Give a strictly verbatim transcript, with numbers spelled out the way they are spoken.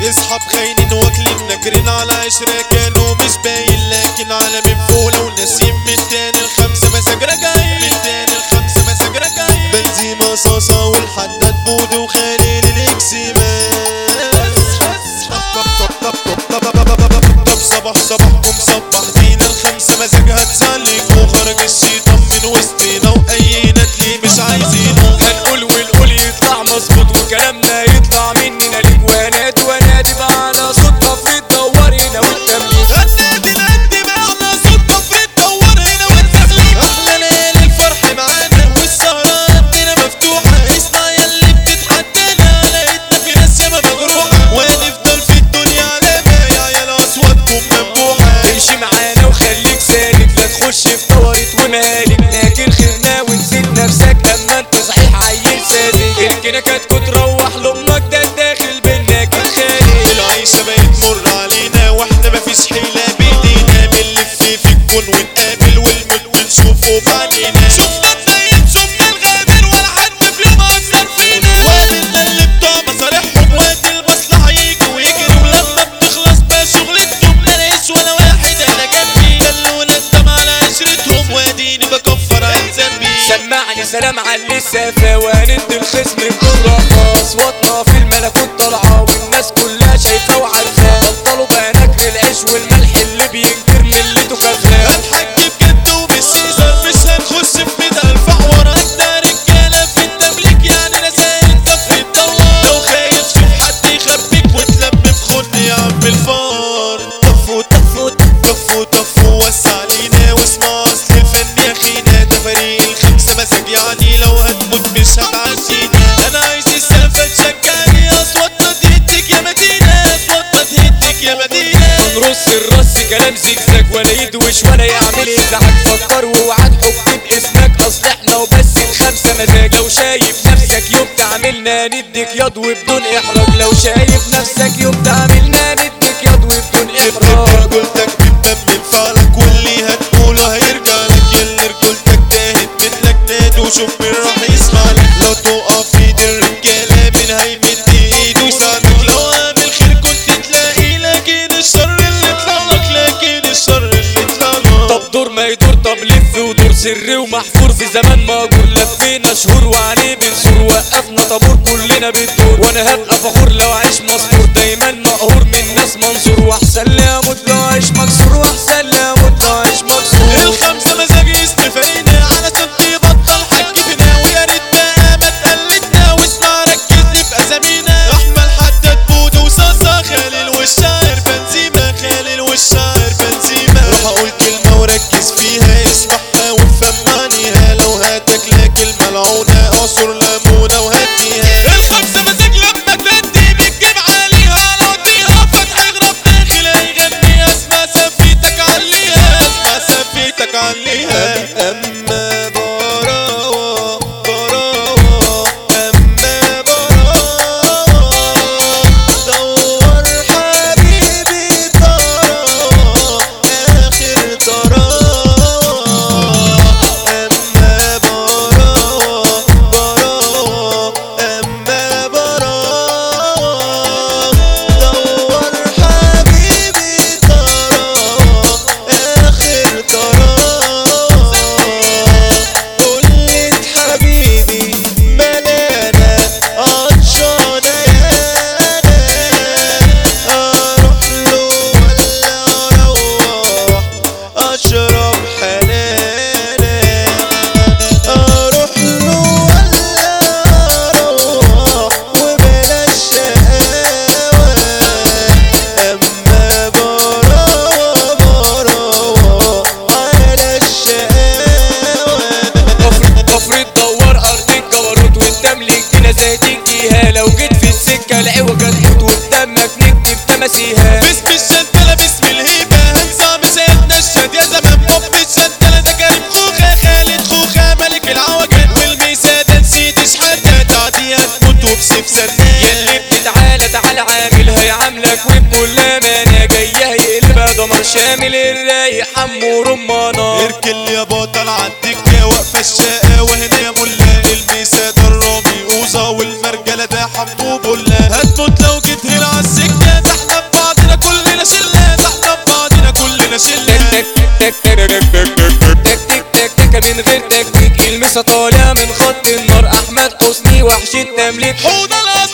اصحاب خاينين واكلين ناكرين على عشرة كانوا مش باين لكن عالمي بفولة وناسين من تاني الخمسة مساج راجعين من تاني الخمسة مساج راجعين بنزيما صاصة والحداد بود وخليل الاكسيمان طب صباح صباحكم صبح فينا الخمسة مزاج هتسلك وخرج الشيطان من وسطينا واي ندلي مش عايزينه هنقول والقول يطلع مظبوط وكلامنا يطلع مننا ليك وانادي وانادي بقى على صدفة في تدور هنا والتمليك هنادي نادي بقى على صدفة في تدور هنا والتمليك احلى ليالي الفرح معانا والسهرة ربنا مفتوحة اسمع ياللي بتتحدانا لقيتنا في ناس ياما مجروحة ونفضل في الدنيا على بايع يا اصواتكم منبوحة امشي معانا وخليك سالك لا تخش في طوارت ومالك لكن خيرنا ونسيت نفسك اما انت صحيح عيل ساذج الكنكات تروح لامك ده داخل بينا كده خالي العيشة بقت مر علينا واحنا مفيش حيلة بايدينا بنلف في الكون ونقابل والموت ونشوفه بعينينا شفنا الطيب شفنا الغامر ولا حد في يوم اثر فينا وقابلنا اللي بتوع مصالحهم وقت المصلحة يجوا ويجروا ولما بتخلص بقى شغلتهم ملاقيش ولا واحد انا جنبي خلونا ندم على عشرتهم واديني بكفر عن ذنبي سمعني سلام على اللسافة وهندي الخصم بكل رقاص اصواتنا في الملكوت طالعة والناس كلها شايفة وعارفة بطلوا بقى نكر العيش والملح اللي بينكر ملته خزان هنحج بجد ومش سيزر مش هنخش في مية الف حوار اجدع رجالة في التمليك يعني انا زي انت في الدوار لو خايف شوف حد يخبيك وتلم في خن يا عم الفار طفوا طفوا طفوا طفوا وسع علينا واسمع اصل الفن يا اخينا ده فريق الخمسة مساج يعني لو هتموت مش هتعشينا انا عايز السالفة تشجعني اصواتنا تهدك يا مدينة اصواتنا تهدك يا مدينة ونرص الرص كلام زجزاج ولا يدوش ولا يعمل ازعاج فكر واوعى تحك باسمك اصل احنا وبس الخمسة مزاج لو شايف نفسك يوم تعملنا نديك ياض وبدون احراج لو شايف نفسك يوم تعملنا نديك ياض وبدون احراج رجولتك بتدمم فعلك واللي هتقوله هيرجع لك ياللي رجولتك تاهت منك نادي وشوف مين راح يسمع لك لو تقع في ايد الرجالة مين هيمد ايده يساعدك لو عامل خير كنت تلاقي لكن الشر اللي طلع لك لكن الشر اللي طلع لك طب دور ما يدور طب لف ودور سري ومحفور في زمان ماجور لفينا شهور وعليه بنسور وقفنا طابور كلنا بتدور وانا هبقى فخور لو عيش مصبور دايما مقهور من ناس منصور واحسن لي اموت لو عيش مكسور واحسن لي اموت لو عيش مكسور الخمسة مزاج يستفينا على سبتي بطل حج فينا ويا ريت بقى ما تقلدنا واسمع ركز نبقى زمينا احمل حداد بود وصاصة خالل والشاعر بنزيما خالل والشاعر بنزيما راح اقول كلمة وركز فيها اسمعها وافهم معانيها لو هتاكلها كلمة ملعونة اعصر ليمونة وهديها الخمسة مزاج لما تدي بتجيب عليها لوطيها فتح اغرب داخل هيغني اسمع سفيتك عليها اسمع سفيتك عليها اما براوة براوة اما براوة دور حبيبي طراوة اخر طراوة اما براوة براوة اما براوة دور حبيبي طراوة اخر طراوة قلت حبيبي ملانا عطشانة يانا اروح له ولا اروح اشرب حنانا اروح له ولا اروح وبلاش شقاوة اما براوة براوة على الشقاوة كفر تدور ارض الجبروت والتمليك بنا زيتين فيها لو جيت في السكه العوجه تموت وقدامك نكتب تماسيها باسم الشنتلة باسم الهيبة هنظام سيدنا الشاد يا زمان بوب الشنتلة ده كريم خوخة خالد خوخة ملك العوجات والميسادة نسيت شحاتة تعديها تموت وبسيف سنان ياللي بتتعالى تعالى عامل هيعاملك وبكل امانه جايه يقلبها دمر شامل الرايق حمو رمانه اركن يا بطل عالدكة واقفة الشقاوة هنا يا ملا الميسادة الرامي اوزة والمرجلة ده حمو بلا هتموت لو جيت هنا عالسكة حسني وحش التمليك. حوض الأصل